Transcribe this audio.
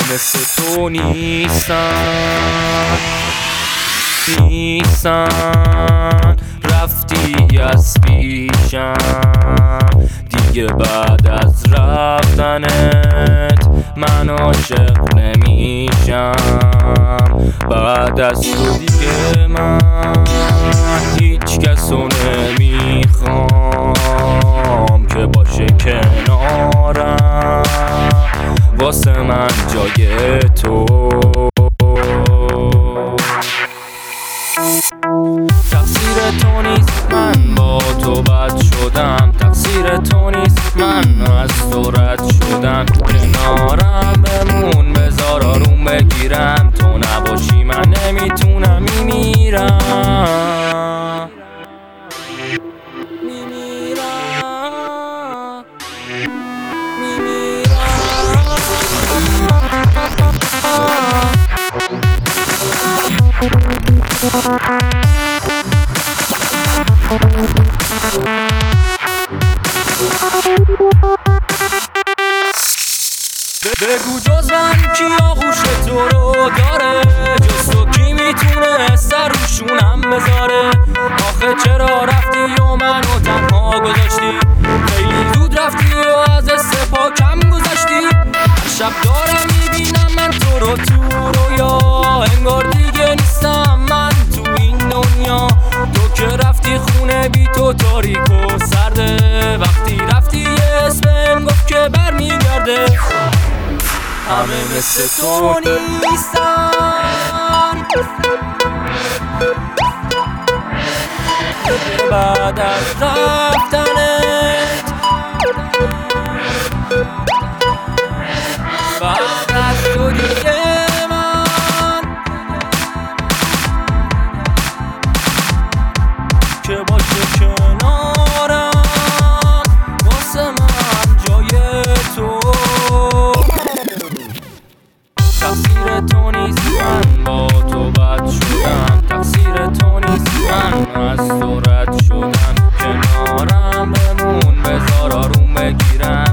مثل تو نیستن رفتی از پیشم دیگه، بعد از رفتنت من عاشق نمیشم. بعد از تو دیگه من هیچ کسو نمیخوام که باشه کنارم، واسه من جای تو. تقصیر تو نیست من با تو بد شدم، تقصیر تو نیست من از تو رد شدم. کنارم بمون بذار آروم بگیرم، تو نباشی من نمیتونم میمیرم. بگو جز من کی آغوش تو رو داره، جز تو کی میتونه سر روشونم بذاره. آخه چرا رفتی و منو تنها گذاشتی، خیلی زود رفتی و از سپا کم گذاشتی. شب دارم میبینم من تو رو تو رویا، انگار دیگه نیستم من تو این دنیا. تو که رفتی خونه بی تو تاریک و سرده، وقتی رفتی یه اسمم گفت که برمیگرده. همه مثل تو نیستن بعد از رفتنت، بعد از تو دیگه من که باشه کنارم، واسه من جای تو. تقصیر تو نیست من با تو بد شدم، تقصیر تو نیست من از تو رد شدم. کنارم بمون بذار آروم بگیرم،